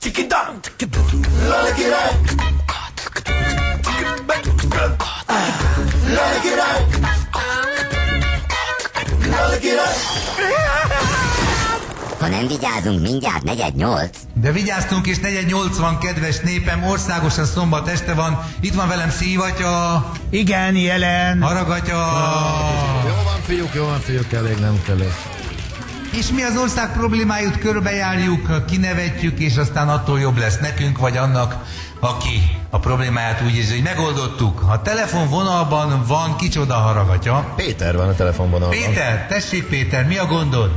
Ha nem vigyázunk, mindjárt 4:08. De vigyáztunk, és 4:08 van, kedves népem, országosan szombat este van. Itt van velem Szívatya. Igen, jelen. Haragatya. Jó van, fiúk, elég, nem kell. És mi az ország problémáit körbejárjuk, kinevetjük, és aztán attól jobb lesz nekünk, vagy annak, aki a problémáját úgy érzi, hogy megoldottuk. A telefonvonalban van kicsoda, Haragatya? Péter van a telefonvonalban. Péter, tessék Péter, mi a gondod?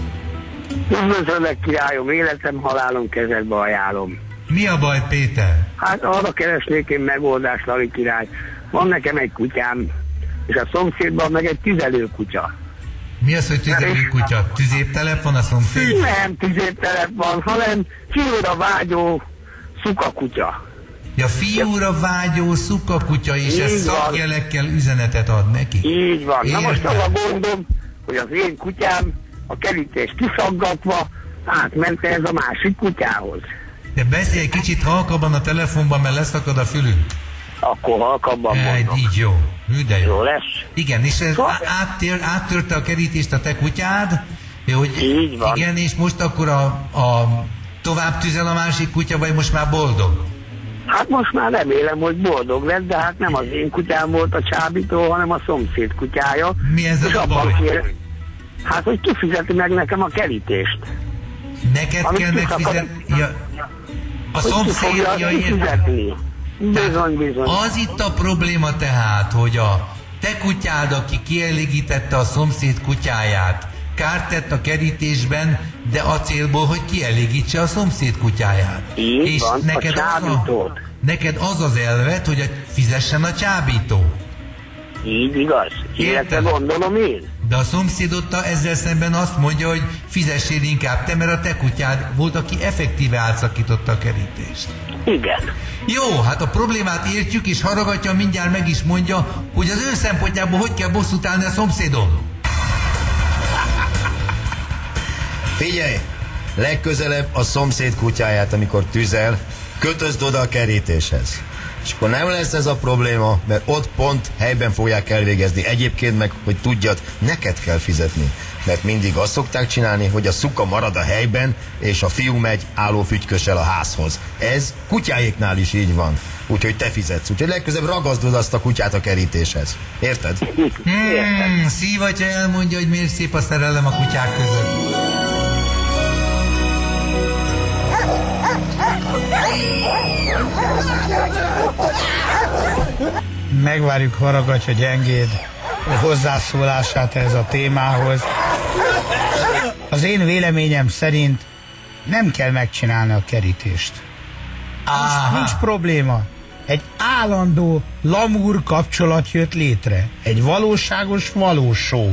Üdvözöllek, királyom, életem, halálom kezedbe ajánlom. Mi a baj, Péter? Hát arra keresnék én megoldást, Lali király. Van nekem egy kutyám, és a szomszédban meg egy tüzelőkutya. Mi az, hogy tüzelőkutya? Tüzéptelep van a szomszéd? Nem tüzéptelep van, hanem fiúra vágyó szukakutya. Ja, fiúra vágyó szukakutya, és ez szakjelekkel üzenetet ad neki? Így van. Értem. Na most az a gondom, hogy az én kutyám a kerítést kiszaggatva átment ez a másik kutyához. De beszélj egy kicsit halkabban a telefonban, mert leszakad a fülünk. Akkor halkabban mondom. Így jó. De jó. Jó lesz. Igen, és ez áttörte a kerítést a te kutyád, hogy így van. Igen, és most akkor a tovább tüzel a másik kutya, vagy most már boldog? Hát most már remélem, hogy boldog lett, de hát nem az én kutyám volt a csábító, hanem a szomszéd kutyája. Mi ez a baj? Hát, hogy kifizeti meg nekem a kerítést. Neked kell megfizetni? Ja. A szomszédja kifizetni. Bizony. Az itt a probléma tehát, hogy a te kutyád, aki kielégítette a szomszéd kutyáját, kárt tett a kerítésben, de a célból, hogy kielégítse a szomszéd kutyáját. Így és van, neked az az elvet, hogy fizessen a csábító. Így igaz. Illetve gondolom én. De a szomszédotta ezzel szemben azt mondja, hogy fizessél inkább te, mert a te kutyád volt, aki effektíve átszakította a kerítést. Igen. Jó, hát a problémát értjük, és Haragatya mindjárt meg is mondja, hogy az ő szempontjából hogy kell bosszút állni a szomszédon. Figyelj! Legközelebb a szomszéd kutyáját, amikor tüzel, kötözd oda a kerítéshez. És akkor nem lesz ez a probléma, mert ott pont helyben fogják elvégezni. Egyébként meg, hogy tudjad, neked kell fizetni. Mert mindig azt szokták csinálni, hogy a szuka marad a helyben, és a fiú megy állófügykössel a házhoz. Ez kutyáéknál is így van. Úgyhogy te fizetsz. Úgyhogy legközelebb ragazdod azt a kutyát a kerítéshez. Érted? Szívatya elmondja, hogy miért szép a szerelem a kutyák között. Megvárjuk Haragatya gyengéd hozzászólását ehhez a témához. Az én véleményem szerint nem kell megcsinálni a kerítést. Nincs probléma. Egy állandó lamúr kapcsolat jött létre. Egy valóságos valósó.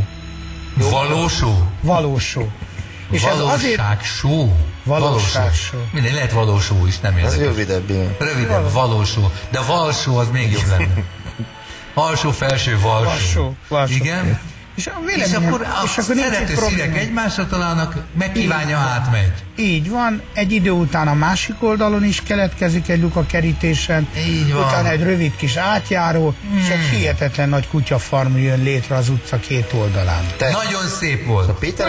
Valósó. És ez azért... Valóságsó. Minden lehet valósó is, nem érzek. Ez rövidebb, igen. Rövidebb, valósó. De valsó az még jobb lenne. Alsó, felső, valsó. Igen? És akkor szerető szívek egymásra találnak, megkívánja, átmegy. Így van, egy idő után a másik oldalon is keletkezik egy luk a kerítésen, utána egy rövid kis átjáró, és egy hihetetlen nagy kutyafarm jön létre az utca két oldalán. Nagyon szép volt. A Péter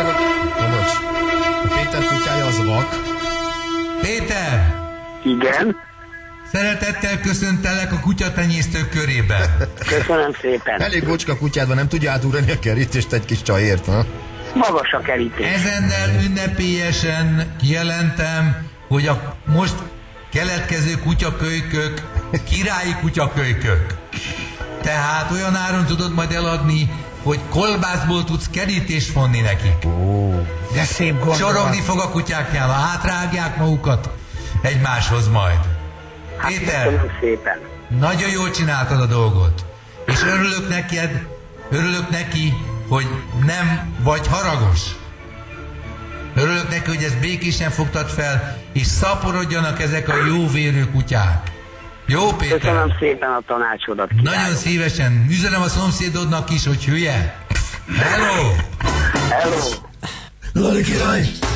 kutyája az vak. Péter! Igen? Szeretettel köszöntelek a kutyatenyésztők körében. Köszönöm szépen. Elég bocska kutyád van, nem tudja átugrani a kerítést egy kis csajért, ha? Magas a kerítés. Ezennel ünnepélyesen kijelentem, hogy a most keletkező kutyakölykök királyi kutyakölykök. Tehát olyan áron tudod majd eladni, hogy kolbászból tudsz kerítést vonni nekik. De szép gondolat. Csorogni fog a kutyáknál, átrágják magukat egymáshoz majd. Péter, köszönöm szépen. nagyon jól csináltad a dolgot. És örülök neki, hogy nem vagy haragos. Örülök neki, hogy ezt békésen fogtad fel, és szaporodjanak ezek a jóvérű kutyák. Jó, Péter? Köszönöm szépen a tanácsodat. Nagyon szívesen. Üzenem a szomszédodnak is, hogy hülye. Hello! Hello! Lali király!